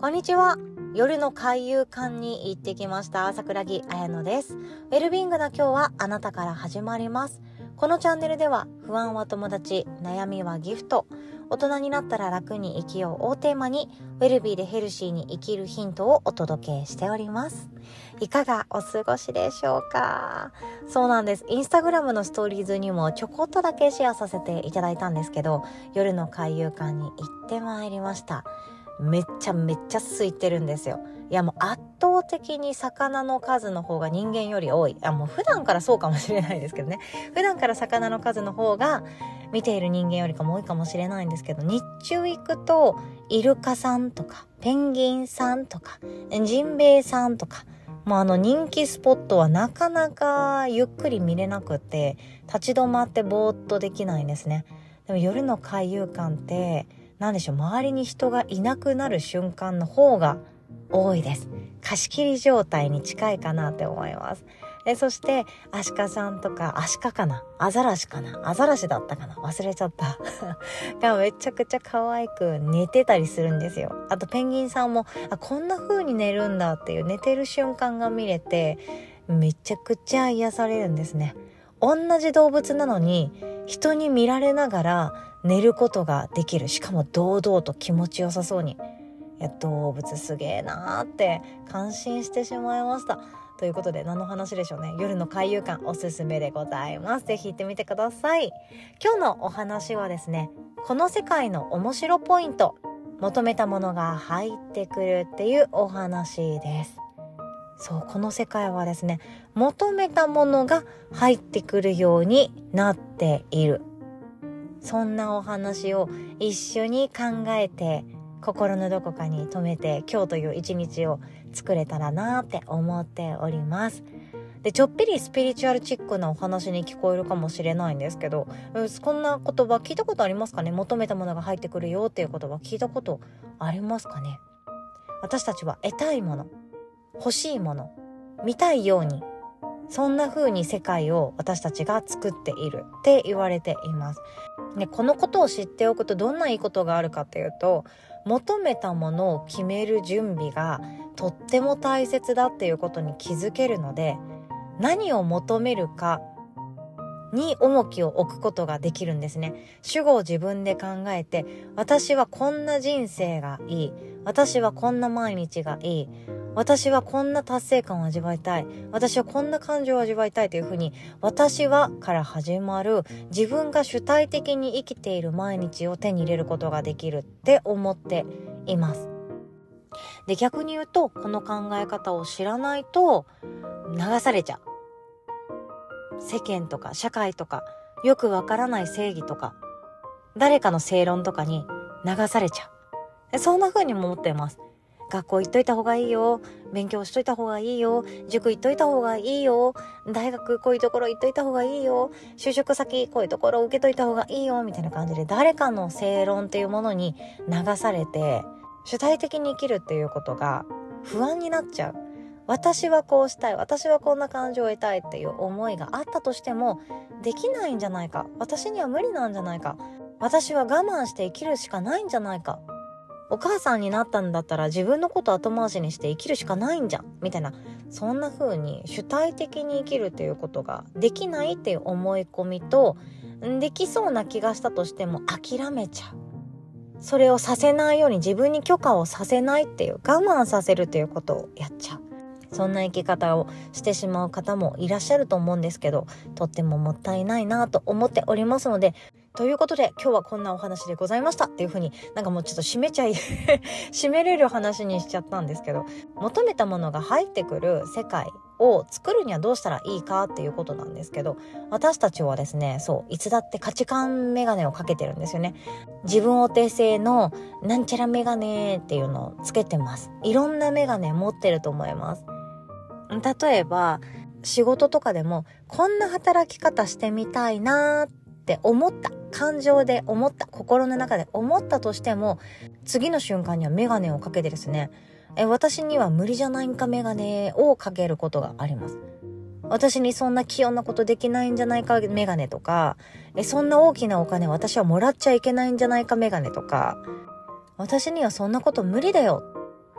こんにちは。夜の海遊館に行ってきました。桜木彩乃です。ウェルビーイングな今日はあなたから始まります。このチャンネルでは不安は友達、悩みはギフト、大人になったら楽に生きようをテーマにウェルビーでヘルシーに生きるヒントをお届けしております。いかがお過ごしでしょうか？そうなんです。インスタグラムのストーリーズにもちょこっとだけシェアさせていただいたんですけど、夜の海遊館に行ってまいりました。めっちゃ空いてるんですよ。いやもう圧倒的に魚の数の方が人間より多い。もう普段からそうかもしれないですけどね。普段から魚の数の方が見ている人間よりかも多いかもしれないんですけど、日中行くとイルカさんとかペンギンさんとかジンベエさんとか、もう人気スポットはなかなかゆっくり見れなくて、立ち止まってぼーっとできないんですね。でも夜の海遊館ってなんでしょう、周りに人がいなくなる瞬間の方が多いです。貸し切り状態に近いかなって思います。そしてアシカさんとか、アシカかな、アザラシかな、アザラシだったかな、忘れちゃったがめちゃくちゃ可愛く寝てたりするんですよ。あとペンギンさんもこんな風に寝るんだっていう寝てる瞬間が見れて、めちゃくちゃ癒されるんですね。同じ動物なのに人に見られながら寝ることができる。しかも堂々と気持ちよさそうに。いや、動物すげえなーって感心してしまいました。ということで何の話でしょうね。夜の海遊館おすすめでございます。ぜひ行ってみてください。今日のお話はですね、この世界の面白ポイント、求めたものが入ってくるっていうお話です。そう、この世界はですね、求めたものが入ってくるようになっている。そんなお話を一緒に考えて、心のどこかに留めて今日という一日を作れたらなって思っております。で、ちょっぴりスピリチュアルチックなお話に聞こえるかもしれないんですけど、こんな言葉聞いたことありますかね？求めたものが入ってくるよっていう言葉聞いたことありますかね？私たちは得たいもの、欲しいもの、見たいように、そんな風に世界を私たちが作っているって言われています。で、このことを知っておくとどんないいことがあるかっていうと、求めたものを決める準備がとっても大切だっていうことに気づけるので、何を求めるかに重きを置くことができるんですね。主語を自分で考えて、私はこんな人生がいい、私はこんな毎日がいい、私はこんな達成感を味わいたい、私はこんな感情を味わいたいというふうに、私はから始まる自分が主体的に生きている毎日を手に入れることができるって思っています。で、逆に言うと、この考え方を知らないと流されちゃう。世間とか社会とかよくわからない正義とか誰かの正論とかに流されちゃう。そんな風にも思っています。学校行っといた方がいいよ、勉強しといた方がいいよ、塾行っといた方がいいよ、大学こういうところ行っといた方がいいよ、就職先こういうところ受けといた方がいいよみたいな感じで、誰かの正論っていうものに流されて主体的に生きるっていうことが不安になっちゃう。私はこうしたい、私はこんな感情を得たいっていう思いがあったとしてもできないんじゃないか、私には無理なんじゃないか、私は我慢して生きるしかないんじゃないか、お母さんになったんだったら自分のこと後回しにして生きるしかないんじゃんみたいな、そんな風に主体的に生きるっていうことができないっていう思い込みと、できそうな気がしたとしても諦めちゃう、それをさせないように自分に許可をさせないっていう、我慢させるっていうことをやっちゃう。そんな生き方をしてしまう方もいらっしゃると思うんですけど、とってももったいないなと思っておりますので、ということで今日はこんなお話でございましたっていう風に、なんかもうちょっと締めれる話にしちゃったんですけど、求めたものが入ってくる世界を作るにはどうしたらいいかっていうことなんですけど、私たちはですね、いつだって価値観メガネをかけてるんですよね。自分お手製のなんちゃらメガネっていうのをつけてます。いろんなメガネ持ってると思います。例えば仕事とかでもこんな働き方してみたいなって思った、感情で思った、心の中で思ったとしても、次の瞬間にはメガネをかけてですね、私には無理じゃないんかメガネをかけることがあります。私にそんな器用なことできないんじゃないかメガネとか、そんな大きなお金私はもらっちゃいけないんじゃないかメガネとか、私にはそんなこと無理だよ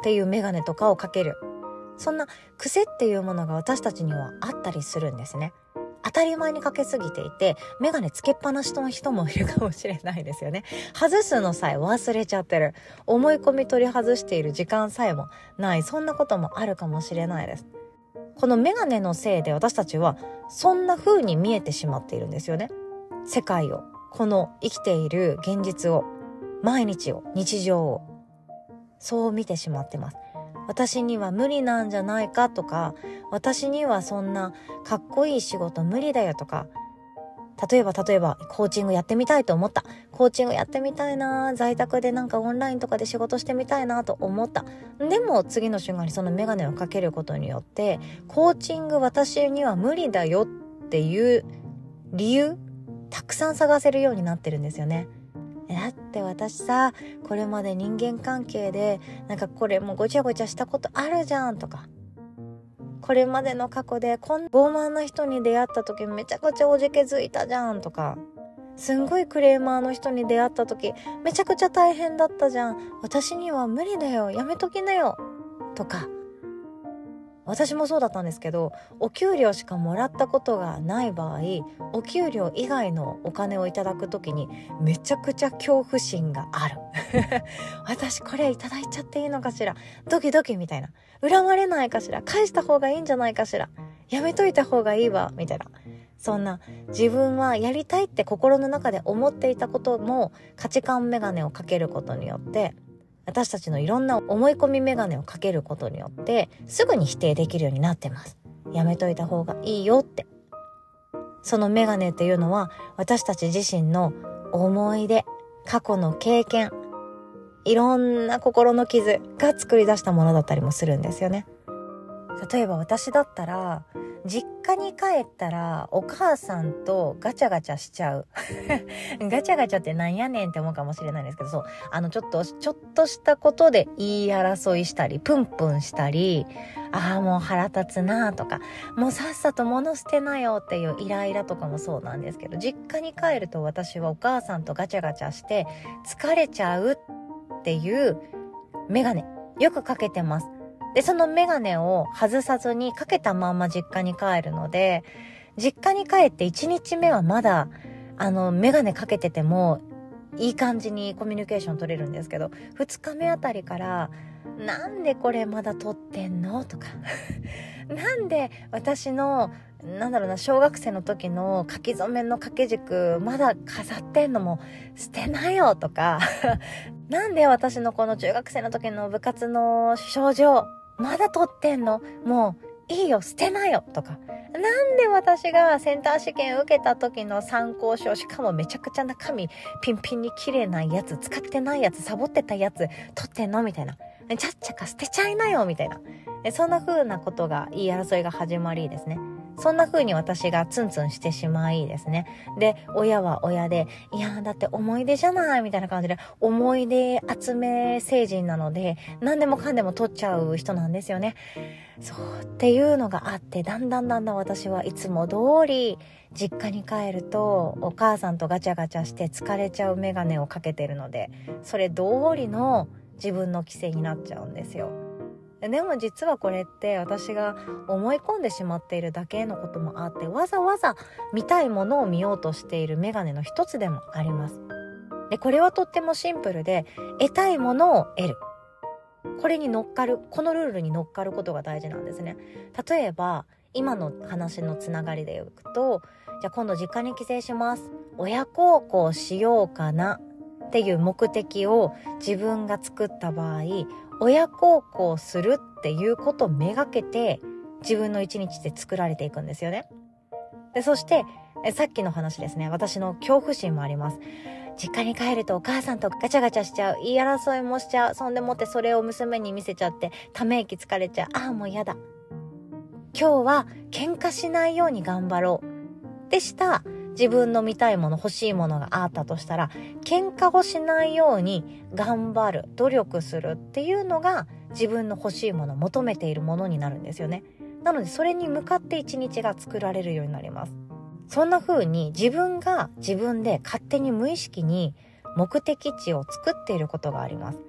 っていうメガネとかをかける。そんな癖っていうものが私たちにはあったりするんですね。当たり前にかけすぎていて、メガネつけっぱなしの人もいるかもしれないですよね。外すのさえ忘れちゃってる。思い込み取り外している時間さえもない。そんなこともあるかもしれないです。このメガネのせいで私たちはそんな風に見えてしまっているんですよね。世界を、この生きている現実を、毎日を、日常を、そう見てしまってます。私には無理なんじゃないかとか、私にはそんなかっこいい仕事無理だよとか、例えばコーチングやってみたいと思った。コーチングやってみたいな、在宅でなんかオンラインとかで仕事してみたいなと思った。でも次の瞬間にそのメガネをかけることによって、コーチング私には無理だよっていう理由たくさん探せるようになってるんですよね。だって私さ、これまで人間関係でなんかこれもごちゃごちゃしたことあるじゃんとか、これまでの過去でこんな傲慢な人に出会った時めちゃくちゃおじけづいたじゃんとか、すんごいクレーマーの人に出会った時めちゃくちゃ大変だったじゃん、私には無理だよ、やめときなよとか。私もそうだったんですけど、お給料しかもらったことがない場合、お給料以外のお金をいただくときにめちゃくちゃ恐怖心がある私これいただいちゃっていいのかしら、ドキドキみたいな、恨まれないかしら、返した方がいいんじゃないかしら、やめといた方がいいわみたいな、そんな自分はやりたいって心の中で思っていたことも価値観メガネをかけることによって、私たちのいろんな思い込みメガネをかけることによってすぐに否定できるようになってます。やめといた方がいいよって。そのメガネっていうのは私たち自身の思い出、過去の経験、いろんな心の傷が作り出したものだったりもするんですよね。例えば私だったら実家に帰ったらお母さんとガチャガチャしちゃうガチャガチャってなんやねんって思うかもしれないんですけど、そうちょっとしたことで言い争いしたりプンプンしたり、もう腹立つなとか、もうさっさと物捨てなよっていうイライラとかもそうなんですけど、実家に帰ると私はお母さんとガチャガチャして疲れちゃうっていうメガネよくかけてます。で、そのメガネを外さずにかけたまんま実家に帰るので、実家に帰って1日目はまだメガネかけててもいい感じにコミュニケーション取れるんですけど、2日目あたりからなんでこれまだ取ってんのとかなんで私の小学生の時の書き初めの掛け軸まだ飾ってんのも捨てなよとかなんで私のこの中学生の時の部活の賞状まだ取ってんの、もういいよ捨てなよとか、なんで私がセンター試験受けた時の参考書、しかもめちゃくちゃ中身ピンピンに綺麗なやつ、使ってないやつ、サボってたやつ取ってんのみたいな、ちゃっちゃか捨てちゃいなよみたいな、そんな風なことが言い争いが始まりですね。そんな風に私がツンツンしてしまいですね。で、親は親で、いやだって思い出じゃないみたいな感じで、思い出集め成人なので何でもかんでも取っちゃう人なんですよね。そうっていうのがあって、だんだん私はいつも通り実家に帰るとお母さんとガチャガチャして疲れちゃうメガネをかけてるので、それ通りの自分の規制になっちゃうんですよ。でも実はこれって私が思い込んでしまっているだけのこともあって、わざわざ見たいものを見ようとしているメガネの一つでもあります。で、これはとってもシンプルで、得たいものを得る、これに乗っかる、このルールに乗っかることが大事なんですね。例えば今の話のつながりでいくと、じゃあ今度実家に帰省します、親孝行しようかなっていう目的を自分が作った場合、親孝行するっていうことをめがけて自分の一日で作られていくんですよね。で、そしてさっきの話ですね、私の恐怖心もあります。実家に帰るとお母さんとガチャガチャしちゃう、言い争いもしちゃう、そんでもってそれを娘に見せちゃってため息疲れちゃう、もうやだ、今日は喧嘩しないように頑張ろうでした。自分の見たいもの、欲しいものがあったとしたら、喧嘩をしないように頑張る、努力するっていうのが自分の欲しいもの、求めているものになるんですよね。なのでそれに向かって一日が作られるようになります。そんな風に自分が自分で勝手に無意識に目的地を作っていることがあります。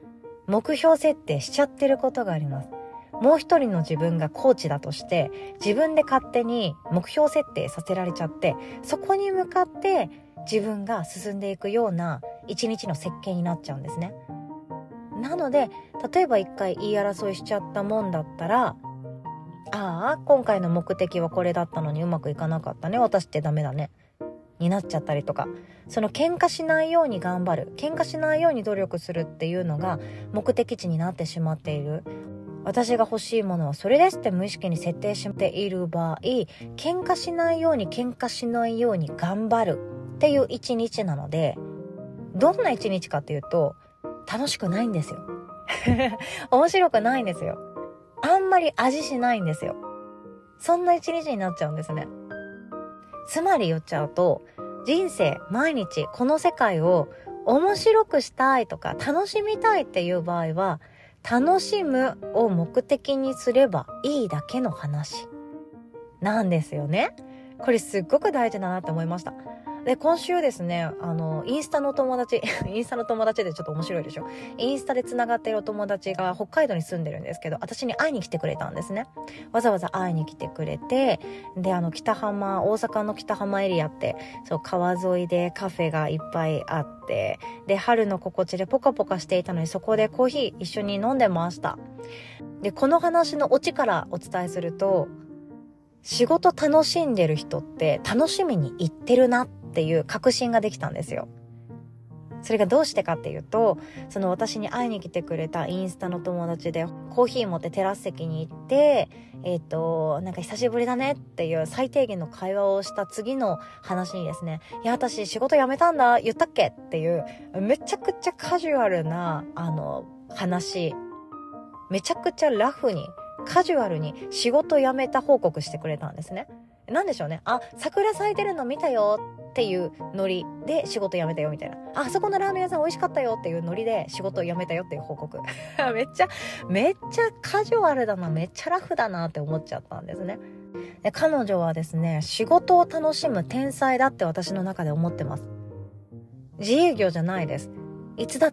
目標設定しちゃってることがあります。もう一人の自分がコーチだとして自分で勝手に目標設定させられちゃって、そこに向かって自分が進んでいくような一日の設計になっちゃうんですね。なので例えば一回言い争いしちゃったもんだったら、ああ今回の目的はこれだったのにうまくいかなかったね、私ってダメだねになっちゃったりとか、その喧嘩しないように頑張る、喧嘩しないように努力するっていうのが目的地になってしまっている。私が欲しいものはそれですって無意識に設定している場合、喧嘩しないように頑張るっていう一日なので、どんな一日かっていうと楽しくないんですよ面白くないんですよ。あんまり味しないんですよ。そんな一日になっちゃうんですね。つまり言っちゃうと、人生毎日この世界を面白くしたいとか楽しみたいっていう場合は、楽しむを目的にすればいいだけの話なんですよね。これすっごく大事だなって思いました。で、今週ですね、インスタの友達インスタの友達でちょっと面白いでしょ。インスタでつながっているお友達が北海道に住んでるんですけど、私に会いに来てくれたんですね。わざわざ会いに来てくれて、で、大阪の北浜エリアって、そう、川沿いでカフェがいっぱいあって、で、春の心地でポカポカしていたのに、そこでコーヒー一緒に飲んでました。で、この話のオチからお伝えすると、仕事楽しんでる人って楽しみに行ってるなっていう確信ができたんですよ。それがどうしてかっていうと、その私に会いに来てくれたインスタの友達でコーヒー持ってテラス席に行って、なんか久しぶりだねっていう最低限の会話をした次の話にですね、いや私仕事辞めたんだ、言ったっけっていうめちゃくちゃカジュアルな話、めちゃくちゃラフにカジュアルに仕事辞めた報告してくれたんですね。なんでしょうね。あ、桜咲いてるの見たよっていうノリで仕事辞めたよみたいな。あそこのラーメン屋さん美味しかったよっていうノリで仕事辞めたよっていう報告。めっちゃカジュアルだな、めっちゃラフだなって思っちゃったんですね。で、彼女はですね、仕事を楽しむ天才だって私の中で思ってます。自営業じゃないです。いつだって、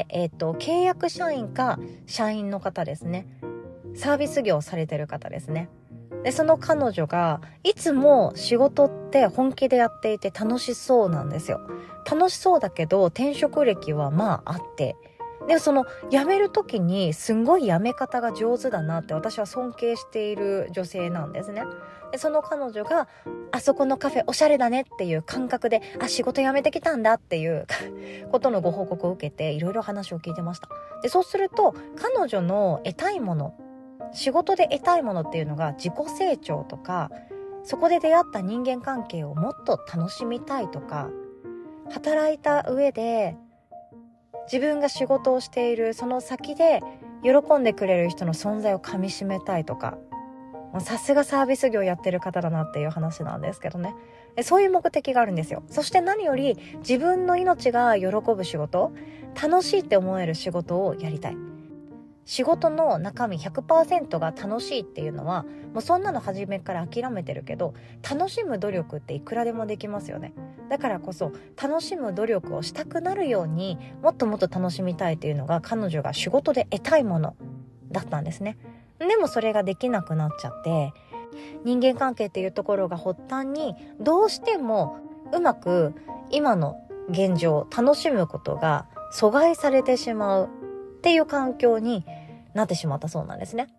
契約社員か社員の方ですね。サービス業されてる方ですね。で、その彼女がいつも仕事って本気でやっていて楽しそうなんですよ。楽しそうだけど転職歴はまああって、でその辞める時にすんごい辞め方が上手だなって私は尊敬している女性なんですね。でその彼女があそこのカフェおしゃれだねっていう感覚で、あ、仕事辞めてきたんだっていうことのご報告を受けていろいろ話を聞いてました。でそうすると彼女の得たいもの、仕事で得たいものっていうのが自己成長とか、そこで出会った人間関係をもっと楽しみたいとか、働いた上で自分が仕事をしているその先で喜んでくれる人の存在をかみしめたいとか、さすがサービス業やってる方だなっていう話なんですけどね。そういう目的があるんですよ。そして何より自分の命が喜ぶ仕事、楽しいって思える仕事をやりたい。仕事の中身 100% が楽しいっていうのはもうそんなの初めから諦めてるけど、楽しむ努力っていくらでもできますよね。だからこそ楽しむ努力をしたくなるようにもっともっと楽しみたいっていうのが彼女が仕事で得たいものだったんですね。でもそれができなくなっちゃって、人間関係っていうところが発端にどうしてもうまく今の現状楽しむことが阻害されてしまうっていう環境になってしまったそうなんですね。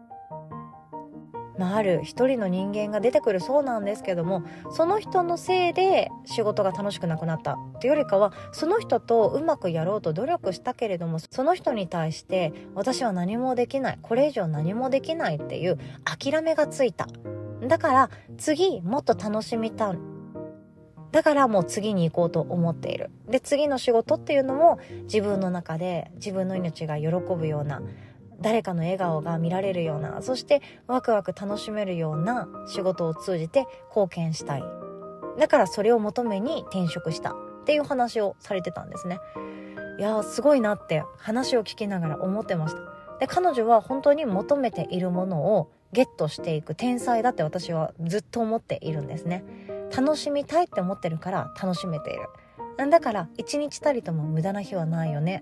ある一人の人間が出てくるそうなんですけども、その人のせいで仕事が楽しくなくなったっていうよりかは、その人とうまくやろうと努力したけれども、その人に対して私は何もできない、これ以上何もできないっていう諦めがついた。だから次もっと楽しみたい、だからもう次に行こうと思っている。で次の仕事っていうのも自分の中で自分の命が喜ぶような、誰かの笑顔が見られるような、そしてワクワク楽しめるような仕事を通じて貢献したい。だからそれを求めに転職したっていう話をされてたんですね。いやーすごいなって話を聞きながら思ってました。で彼女は本当に求めているものをゲットしていく天才だって私はずっと思っているんですね。楽しみたいって思ってるから楽しめている。だから一日たりとも無駄な日はないよね。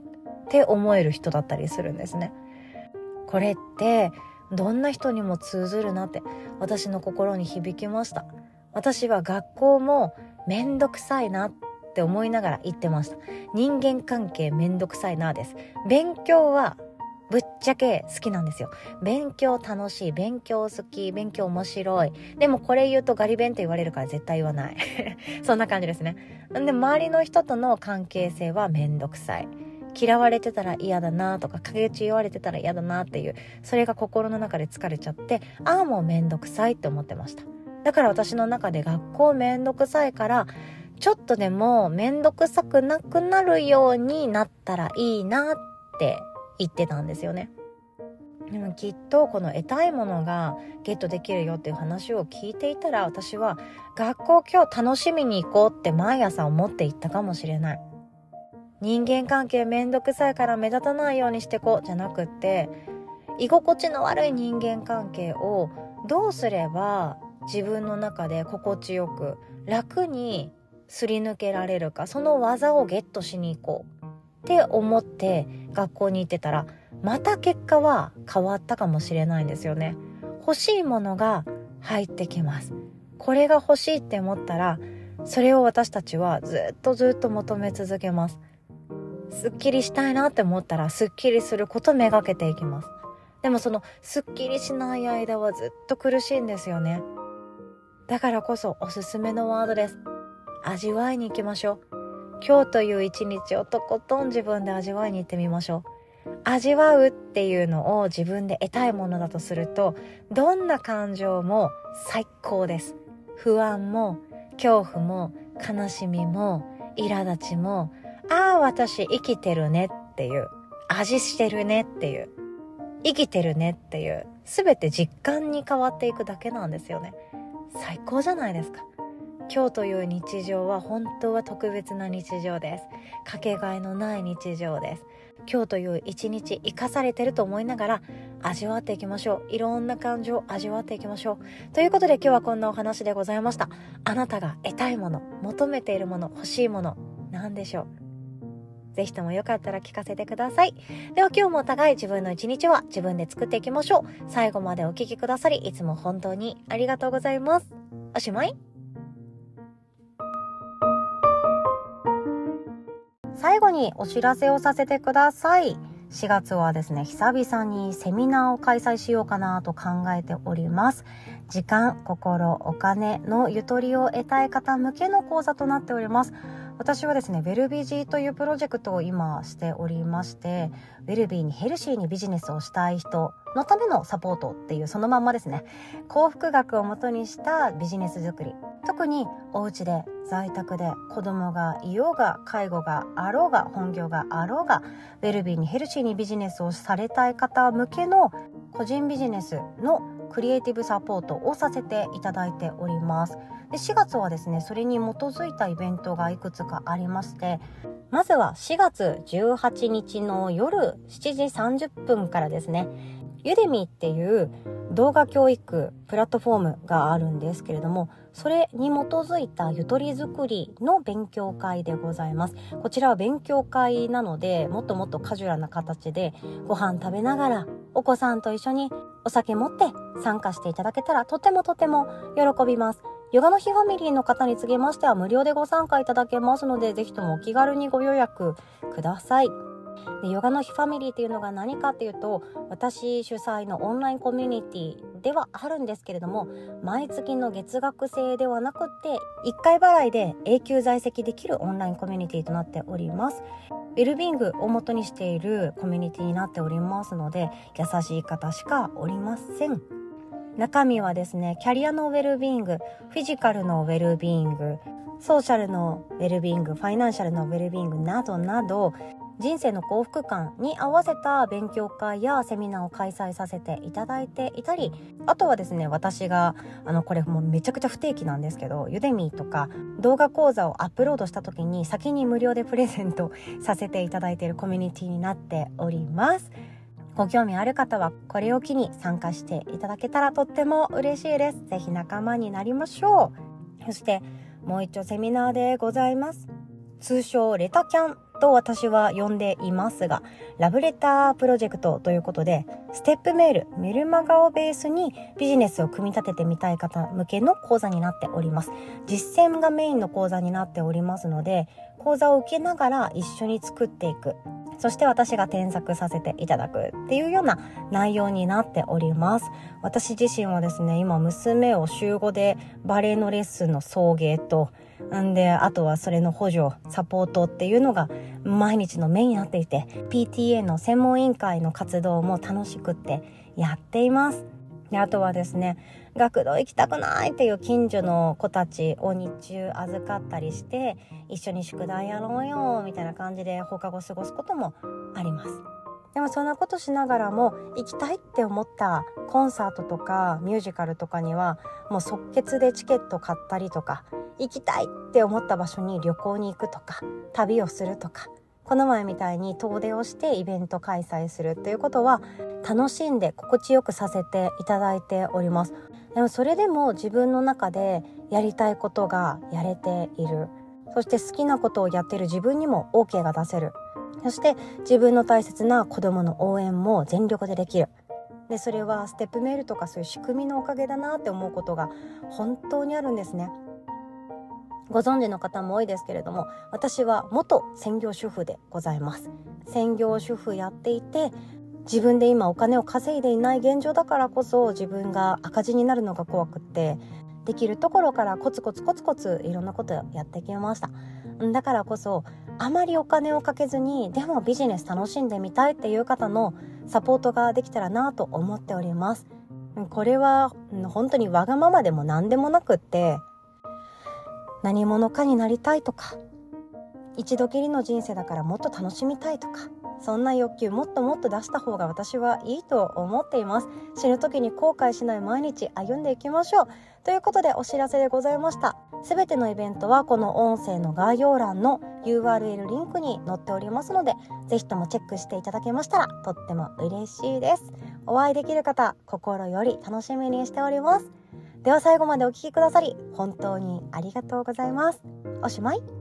って思える人だったりするんですね。これってどんな人にも通ずるなって私の心に響きました。私は学校もめんどくさいなって思いながら行ってました。人間関係めんどくさいなです。勉強はぶっちゃけ好きなんですよ。勉強楽しい、勉強好き、勉強面白い。でもこれ言うとガリ勉って言われるから絶対言わないそんな感じですね。で、周りの人との関係性はめんどくさい、嫌われてたら嫌だなとか、陰口言われてたら嫌だなっていう、それが心の中で疲れちゃって、ああもうめんどくさいって思ってました。だから私の中で学校めんどくさいから、ちょっとでもめんどくさくなくなるようになったらいいなって言ってたんですよね。でもきっとこの得たいものがゲットできるよっていう話を聞いていたら、私は学校今日楽しみに行こうって毎朝思っていったかもしれない。人間関係めんどくさいから目立たないようにしてこうじゃなくって、居心地の悪い人間関係をどうすれば自分の中で心地よく楽にすり抜けられるか、その技をゲットしに行こうって思って学校に行ってたら、また結果は変わったかもしれないんですよね。欲しいものが入ってきます。これが欲しいって思ったら、それを私たちはずっと求め続けます。すっきりしたいなって思ったら、すっきりすることをめがけていきます。でもそのすっきりしない間はずっと苦しいんですよね。だからこそおすすめのワードです。味わいに行きましょう。今日という一日をとことん自分で味わいに行ってみましょう。味わうっていうのを自分で得たいものだとすると、どんな感情も最高です。不安も恐怖も悲しみも苛立ちも、ああ私生きてるねっていう、味してるねっていう、生きてるねっていう、すべて実感に変わっていくだけなんですよね。最高じゃないですか。今日という日常は本当は特別な日常です。かけがえのない日常です。今日という一日生かされてると思いながら味わっていきましょう。いろんな感情を味わっていきましょう。ということで今日はこんなお話でございました。あなたが得たいもの、求めているもの、欲しいもの、何でしょう。ぜひともよかったら聞かせてください。では今日もお互い自分の一日は自分で作っていきましょう。最後までお聞きくださりいつも本当にありがとうございます。おしまい。最後にお知らせをさせてください。4月はですね、久々にセミナーを開催しようかなと考えております。時間、心、お金のゆとりを得たい方向けの講座となっております。私はですね、ウェルビジーというプロジェクトを今しておりまして、ウェルビーにヘルシーにビジネスをしたい人のためのサポートっていうそのまんまですね。幸福学をもとにしたビジネス作り。特にお家で在宅で子供がいようが介護があろうが本業があろうが、ウェルビーにヘルシーにビジネスをされたい方向けの個人ビジネスのクリエイティブサポートをさせていただいております。で、4月はですね、それに基づいたイベントがいくつかありまして、まずは4月18日の夜7時30分からですね、ユデミっていう動画教育プラットフォームがあるんですけれども、それに基づいたゆとり作りの勉強会でございます。こちらは勉強会なので、もっともっとカジュアルな形でご飯食べながらお子さんと一緒にお酒持って参加していただけたらとても喜びます。ヨガの日ファミリーの方につきましては無料でご参加いただけますので、ぜひともお気軽にご予約ください。で、ヨガの日ファミリーっていうのが何かっていうと、私主催のオンラインコミュニティではあるんですけれども、毎月の月額制ではなくって1回払いで永久在籍できるオンラインコミュニティとなっております。ウェルビーイングを元にしているコミュニティになっておりますので、優しい方しかおりません。中身はですね、キャリアのウェルビーイング、フィジカルのウェルビーイング、ソーシャルのウェルビーイング、ファイナンシャルのウェルビーイングなどなど、人生の幸福感に合わせた勉強会やセミナーを開催させていただいていたり、あとはですね、私がこれもうめちゃくちゃ不定期なんですけど、ユデミーとか動画講座をアップロードした時に先に無料でプレゼントさせていただいているコミュニティになっております。ご興味ある方はこれを機に参加していただけたらとっても嬉しいです。ぜひ仲間になりましょう。そしてもう一丁セミナーでございます。通称レタキャンと私は呼んでいますが、ラブレタープロジェクトということで、ステップメール、メルマガをベースにビジネスを組み立ててみたい方向けの講座になっております。実践がメインの講座になっておりますので、講座を受けながら一緒に作っていく。そして私が添削させていただくっていうような内容になっております。私自身はですね、今娘を週5でバレエのレッスンの送迎と、あとはそれの補助、サポートっていうのが毎日のメインになっていて、PTA の専門委員会の活動も楽しくってやっています。で、あとはですね、学童行きたくないっていう近所の子たちを日中預かったりして、一緒に宿題やろうよみたいな感じで放課後過ごすこともあります。でもそんなことしながらも、行きたいって思ったコンサートとかミュージカルとかにはもう即決でチケット買ったりとか、行きたいって思った場所に旅行に行くとか、旅をするとか、この前みたいに遠出をしてイベント開催するっていうことは楽しんで心地よくさせていただいております。でもそれでも自分の中でやりたいことがやれている。そして好きなことをやっている自分にも OK が出せる。そして自分の大切な子供の応援も全力でできる。で、それはステップメールとかそういう仕組みのおかげだなって思うことが本当にあるんですね。ご存知の方も多いですけれども、私は元専業主婦でございます。専業主婦やっていて、自分で今お金を稼いでいない現状だからこそ自分が赤字になるのが怖くって、できるところからコツコツいろんなことをやってきました。だからこそあまりお金をかけずに、でもビジネス楽しんでみたいっていう方のサポートができたらなと思っております。これは本当にわがままでも何でもなくって、何者かになりたいとか、一度きりの人生だからもっと楽しみたいとか、そんな欲求もっともっと出した方が私はいいと思っています。死ぬ時に後悔しない毎日歩んでいきましょうということで、お知らせでございました。すべてのイベントはこの音声の概要欄の URL リンクに載っておりますので、ぜひともチェックしていただけましたらとっても嬉しいです。お会いできる方、心より楽しみにしております。では最後までお聞きくださり本当にありがとうございます。おしまい。